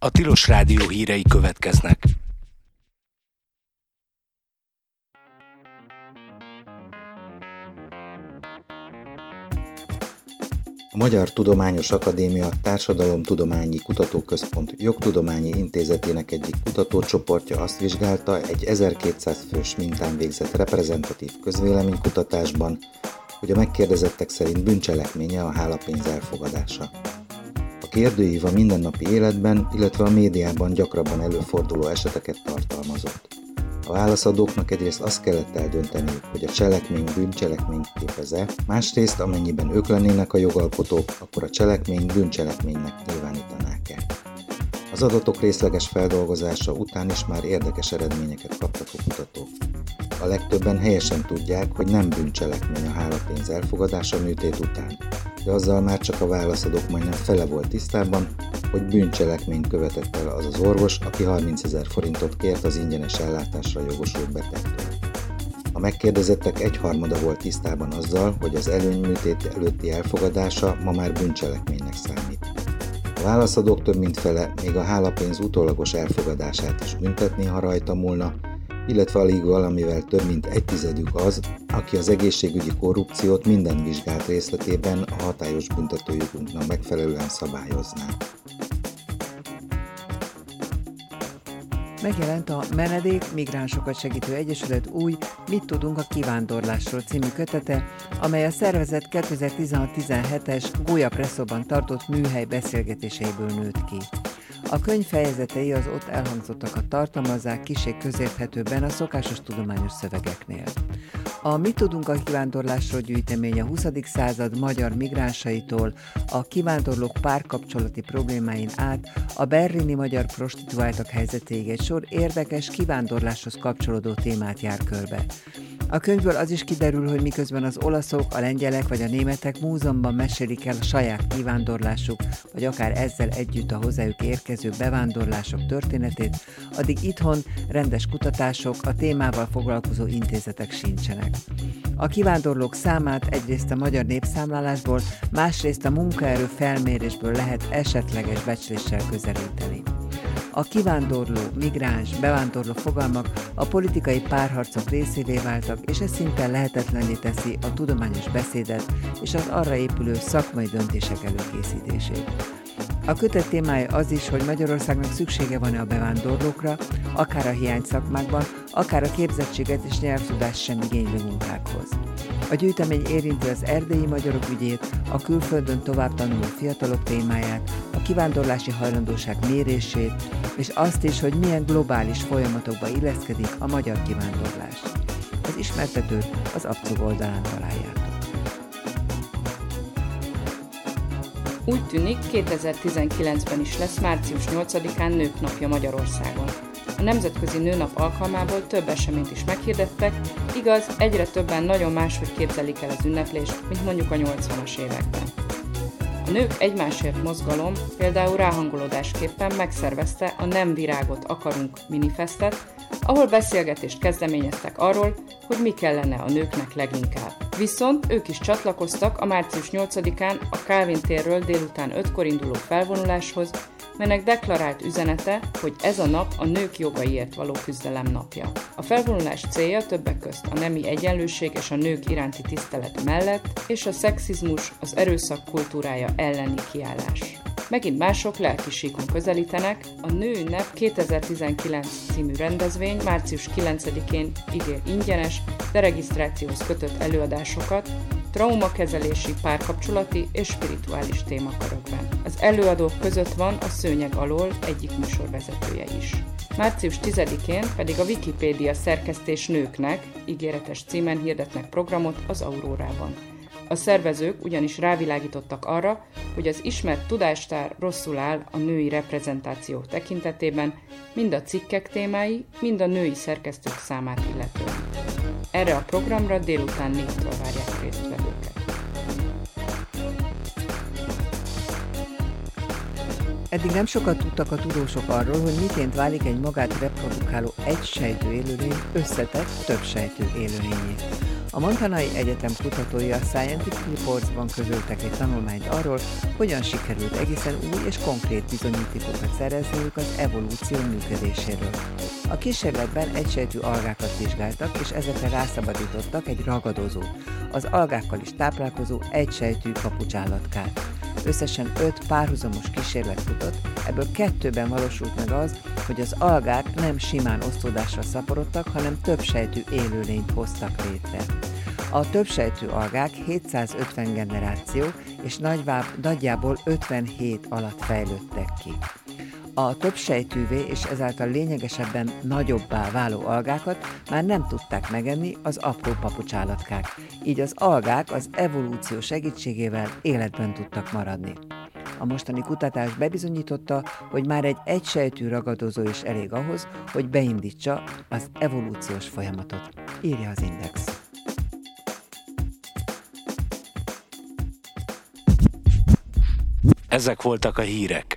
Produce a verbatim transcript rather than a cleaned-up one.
A Tilos Rádió hírei következnek. A Magyar Tudományos Akadémia Társadalomtudományi Kutatóközpont Jogtudományi Intézetének egyik kutatócsoportja azt vizsgálta egy ezerkétszáz fős mintán végzett reprezentatív közvéleménykutatásban, hogy a megkérdezettek szerint bűncselekménye a hálapénz elfogadása. A kérdőív a mindennapi életben, illetve a médiában gyakrabban előforduló eseteket tartalmazott. A válaszadóknak egyrészt azt kellett eldönteniük, hogy a cselekmény bűncselekményt képez-e, másrészt, amennyiben ők lennének a jogalkotók, akkor a cselekményt bűncselekménynek nyilvánítanák-e. Az adatok részleges feldolgozása után is már érdekes eredményeket kaptak a kutatók. A legtöbben helyesen tudják, hogy nem bűncselekmény a hálapénz elfogadása műtét után, de azzal már csak a válaszadók majdnem fele volt tisztában, hogy bűncselekményt követett el az az orvos, aki harmincezer forintot kért az ingyenes ellátásra jogosult betegtől. A megkérdezettek egyharmada volt tisztában azzal, hogy az előnyműtét előtti elfogadása ma már bűncselekménynek számít. A válaszadók több mint fele még a hálapénz utólagos elfogadását is büntetné, ha rajta múlna, illetve alig valamivel több mint egy tizedük az, aki az egészségügyi korrupciót minden vizsgált részletében a hatályos büntetőjogunknak megfelelően szabályozná. Megjelent a Menedék Migránsokat Segítő Egyesület új Mit tudunk a kivándorlásról című kötete, amely a szervezet kétezer-tizenhat-tizenhetes Gólya Presszóban tartott műhely beszélgetéseiből nőtt ki. A könyv fejezetei az ott elhangzottakat tartalmazzák kissé közérthetőbben a szokásos tudományos szövegeknél. A Mit tudunk a kivándorlásról gyűjtemény a huszadik század magyar migránsaitól a kivándorlók párkapcsolati problémáin át a berlini magyar prostituáltak helyzetéig egy sor érdekes kivándorláshoz kapcsolódó témát jár körbe. A könyvből az is kiderül, hogy miközben az olaszok, a lengyelek vagy a németek múzeumban mesélik el a saját kivándorlásuk, vagy akár ezzel együtt a hozzájuk érkező bevándorlások történetét, addig itthon rendes kutatások, a témával foglalkozó intézetek sincsenek. A kivándorlók számát egyrészt a magyar népszámlálásból, másrészt a munkaerő felmérésből lehet esetleges becsléssel közelíteni. A kivándorló, migráns, bevándorló fogalmak a politikai párharcok részévé váltak, és ez szinte lehetetlenné teszi a tudományos beszédet és az arra épülő szakmai döntések előkészítését. A kötet témája az is, hogy Magyarországnak szüksége van-e a bevándorlókra, akár a hiány szakmákban, akár a képzettséget és nyelvtudást sem igénylő munkákhoz. A gyűjtemény érinti az erdélyi magyarok ügyét, a külföldön tovább tanuló fiatalok témáját, a kivándorlási hajlandóság mérését, és azt is, hogy milyen globális folyamatokba illeszkedik a magyar kivándorlás. Az ismertetőt az Abcog oldalán találjátok. Úgy tűnik, kétezer-tizenkilencben is lesz március nyolcadikán Nők napja Magyarországon. A Nemzetközi Nőnap alkalmából több eseményt is meghirdettek, igaz, egyre többen nagyon máshogy képzelik el az ünneplést, mint mondjuk a nyolcvanas években. A Nők Egymásért mozgalom például ráhangolódásképpen megszervezte a Nem virágot akarunk minifestet, ahol beszélgetést kezdeményeztek arról, hogy mi kellene a nőknek leginkább. Viszont ők is csatlakoztak a március nyolcadikán a Kálvin térről délután ötkor induló felvonuláshoz, melynek deklarált üzenete, hogy ez a nap a nők jogaiért való küzdelem napja. A felvonulás célja többek közt a nemi egyenlőség és a nők iránti tisztelet mellett, és a szexizmus, az erőszak kultúrája elleni kiállás. Megint mások lelki síkon közelítenek, a Nőünnep kétezer-tizenkilenc című rendezvény március kilencedikén ígér ingyenes, de regisztrációhoz kötött előadásokat, traumakezelési, párkapcsolati és spirituális témakörökben. Az előadók között van a Szőnyeg alól egyik műsorvezetője is. március tizedikén pedig a Wikipédia szerkesztés nőknek ígéretes címen hirdetnek programot az Aurórában. A szervezők ugyanis rávilágítottak arra, hogy az ismert tudástár rosszul áll a női reprezentáció tekintetében, mind a cikkek témái, mind a női szerkesztők számát illetően. Erre a programra délután négytől várják résztvevőket. Eddig nem sokat tudtak a tudósok arról, hogy miként válik egy magát reprodukáló egysejtő élőlény összetett többsejtő élőlényé. A Montanai Egyetem kutatói a Scientific Reports-ban közöltek egy tanulmányt arról, hogyan sikerült egészen új és konkrét bizonyítékokat szerezniük az evolúció működéséről. A kísérletben egysejtű algákat vizsgáltak, és ezekre rászabadítottak egy ragadozó, az algákkal is táplálkozó egysejtű papucsállatkát. Összesen öt párhuzamos kísérlet futott, ebből kettőben valósult meg az, hogy az algák nem simán osztódásra szaporodtak, hanem többsejtű élőlényt hoztak létre. A többsejtű algák hétszázötven generáció és nagyjából ötvenhét alatt fejlődtek ki. A többsejtűvé és ezáltal lényegesebben nagyobbá váló algákat már nem tudták megenni az apró papucsállatkák, így az algák az evolúció segítségével életben tudtak maradni. A mostani kutatás bebizonyította, hogy már egy egysejtű ragadozó is elég ahhoz, hogy beindítsa az evolúciós folyamatot, írja az Index. Ezek voltak a hírek.